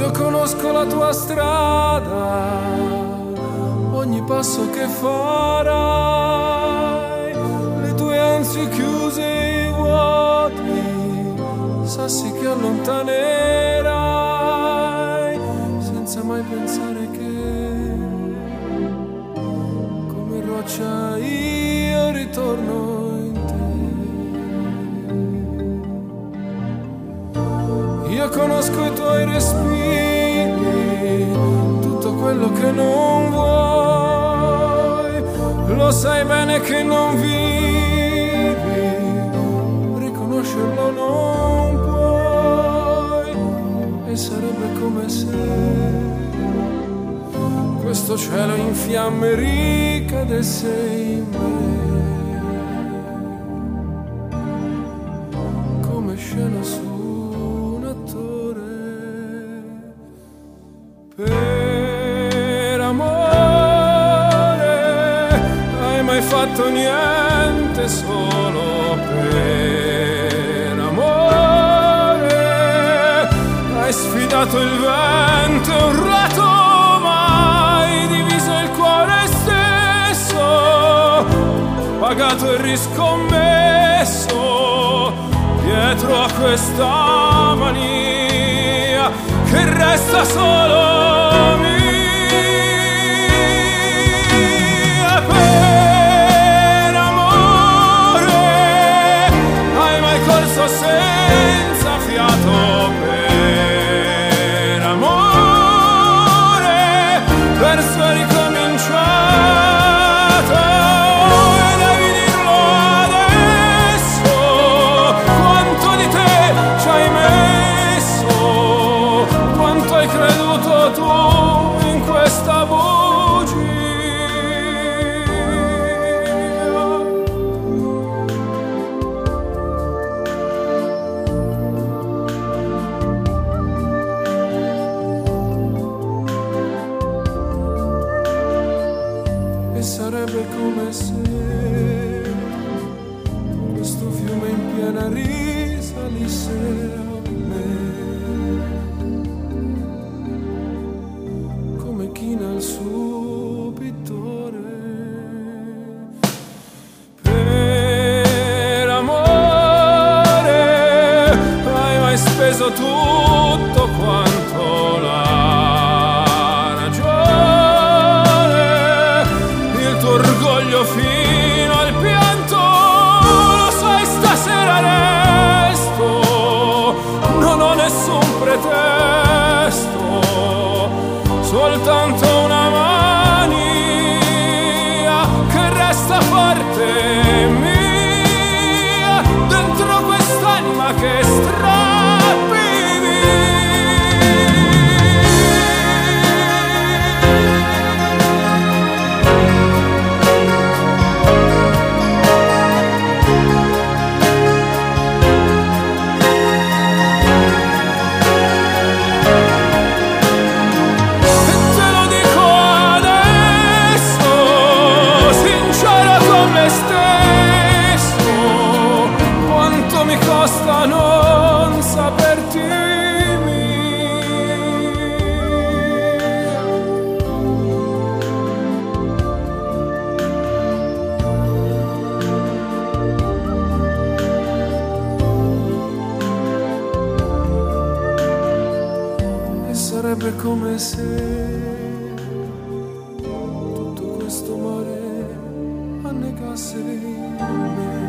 Io conosco la tua strada, ogni passo che farai, le tue ansie chiuse e vuoti, sassi che allontanerai, senza mai pensare che, come roccia io ritorno in te. Io conosco i tuoi respiri, tutto quello che non vuoi, lo sai bene che non vivi, riconoscerlo non puoi, e sarebbe come se questo cielo in fiamme ricadesse in me, come scena su un attore. Per amore hai mai fatto niente solo per amore? Hai sfidato il vento e urlato, ma hai diviso il cuore stesso, pagato e riscommesso dietro a questa mania che resta solo mia. Per amore hai mai corso senza fiato? Per amore perso e ricominciato, e devi dirlo adesso, quanto di te ci hai messo, quanto hai creduto tu in questa bugia. E sarebbe come se questo fiume in piena risalisse a me, come china il suo pittore. Per amore hai mai speso tutto quanto la ragione, il tuo orgoglio fino al pianto, lo sai stasera resto, non ho nessun pretesto, soltanto una mania che resta forte mia, dentro quest'anima che strappi non saperti e sarebbe come se tutto questo mare annegasse in me.